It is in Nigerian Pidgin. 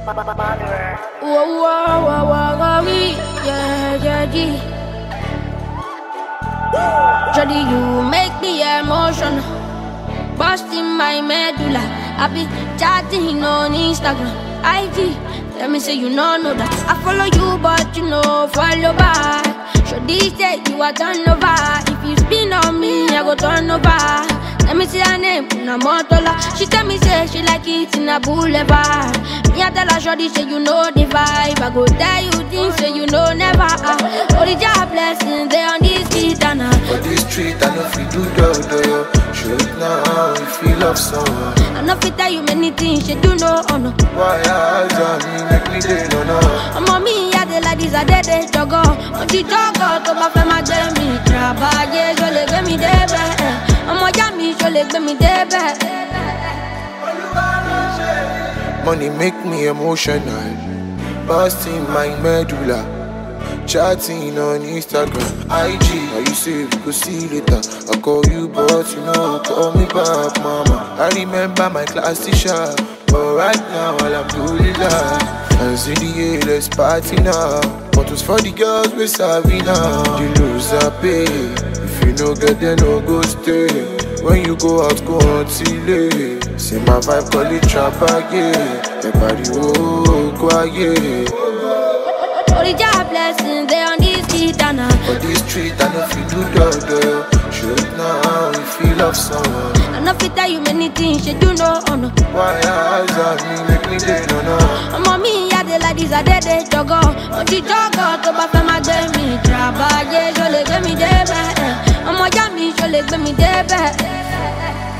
Whoa, whoa, whoa, whoa, yeah. Jody, you make me emotional, busting my medulla. I be chatting on Instagram, IG. Let me say you know that I follow you, but you know follow back. Jody say you are turn over. If you spin on me, I go turn over. Let me see her name, Una Motola. She tell me say she like it in a boulevard. Me I tell her shorty say you know the vibe. I go tell you things say you know never. Only job blessings they on this street and for this street I know if you do do. Shoot now if you love someone. I know if tell you many things she do no oh no. Why eyes on me make me day no. I'm on me I dey like this I dey joggo. On the joggo to my fema get me travailler je le get me debe. Money make me emotional, busting my medulla, chatting on Instagram, IG. Now you say we go see later. I call you but you know call me back, mama. I remember my class teacher, but right now all I'm doing is that. And see the A, let's party now. Bottles for the girls we serving now. The loser pay. If you no get there, no go stay. When you go out, go on till late. See my vibe, call it trap again. Everybody, oh, quiet. Only job blessings, they on this street and for this street, I know if you do do. Shoot now if you love someone. I know if tell you many things, she do no oh no. Why eyes on me make me day no. I'm on me, I dey like this, I dey joggo. On the joggo, to my fema get me travailler, je le get me debe. I'm on Yami, je le get me debe.